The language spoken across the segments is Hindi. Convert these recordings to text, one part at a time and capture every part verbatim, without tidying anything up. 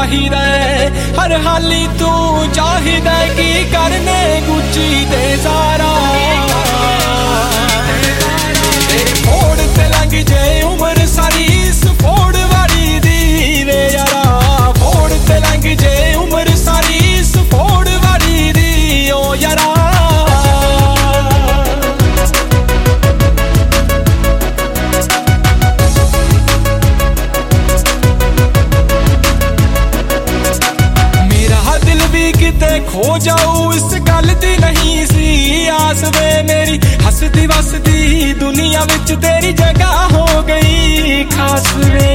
चाहिदा हर हाली तू चाहिदा की करने गुची दे सारा तेरी फोड़ ते लंघ जे उम्र सारी इस फोड़ वाली दी वे यारा फोड़ ते लंघ जे उम्र सारी इस फोड़ वाली दी ओ यारा खो जाऊं इस गल दी नहीं सी आस वे मेरी हसदी वसदी दुनिया विच तेरी जगह हो गई खास वे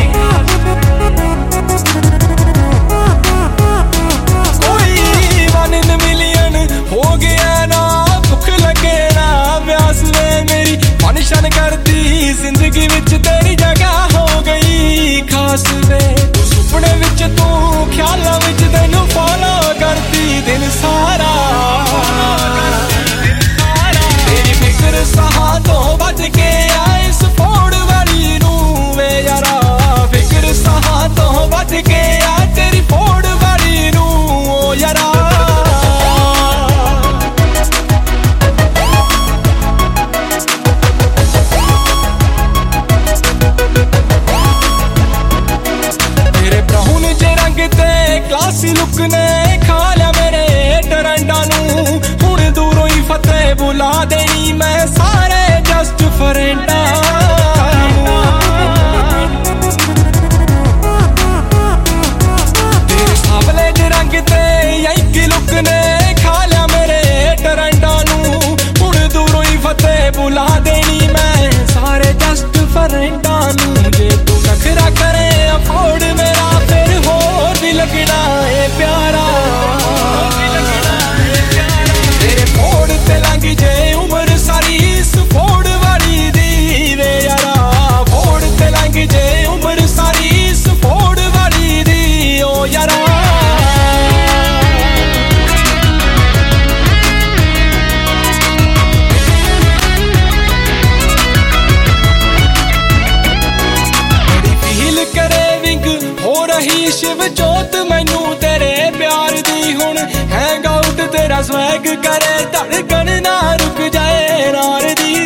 कोई वन इन मिलियन हो गया ना भुख लगे ना प्यास वे मेरी फंक्शन करती जिंदगी विच तेरी जगह हो गई खास वे सुपने विच तू ख्यालां विच तैनू फॉलो करती दिन सारा तेरी फिक्र सहा तो बच के आए इस फोड़ वाली नू वे यारा फिक्र सहा तो बच के आ तेरी फोड़ वाली नू ओ यारा तेरे ब्राउन जे रंग ते क्लासी लुक ने खा लिया मेरे टरंडा नू हुण दूरों ही फतेह बुला देनी मैं सारे जस्ट फरेंडा तेरे सावले जे रंग ते यही लुक ने खा लिया मेरे टरंडा नू हुण दूरों ही फतेह बुला देनी मैं सारे जस्ट फरेंडा नू जे तू नखरा करे अफोर्ड मेरा फिर होर भी लगना है प्यारा तेरे फोड़ ते लंघ जे उम्र सारी इस फोड़ वाली दी वे यारा फोड़ ते लंघ जे उम्र सारी इस फोड़ वाली दी ओ यारा शिव जोत मैनू तेरे प्यार दी हुण हैंग आउट तेरा स्वैग करे धड़कन ना रुक जाए नार दी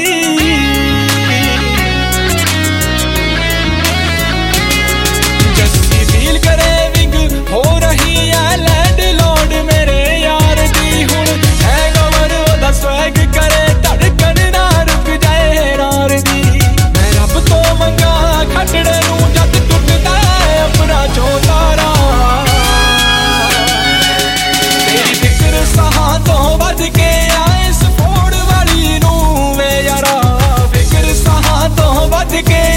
जस्सी फील करे विंग हो रही है लैंड लॉर्ड मेरे यार दी हुण हैंग ओवर ओदा स्वैग करे धड़कन ना रुक जाए नार दी मैं रब तो मंगा खटड़े नू जद टुटदा है अपना चोता सहा तो बच के आए इस फोड़ वाली नू वे यारा फिक्र सहा तो बच के